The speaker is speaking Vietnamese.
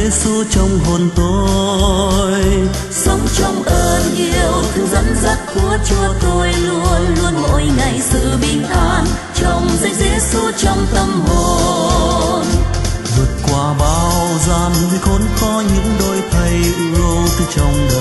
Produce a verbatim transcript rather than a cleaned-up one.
Giêsu trong hồn tôi. Sống trong ơn yêu thương dẫn dắt của Chúa tôi luôn luôn mỗi ngày sự bình an trong danh Giêsu trong tâm hồn. Vượt qua bao gian nguy khốn khó những đôi thay ưu từ trong đời.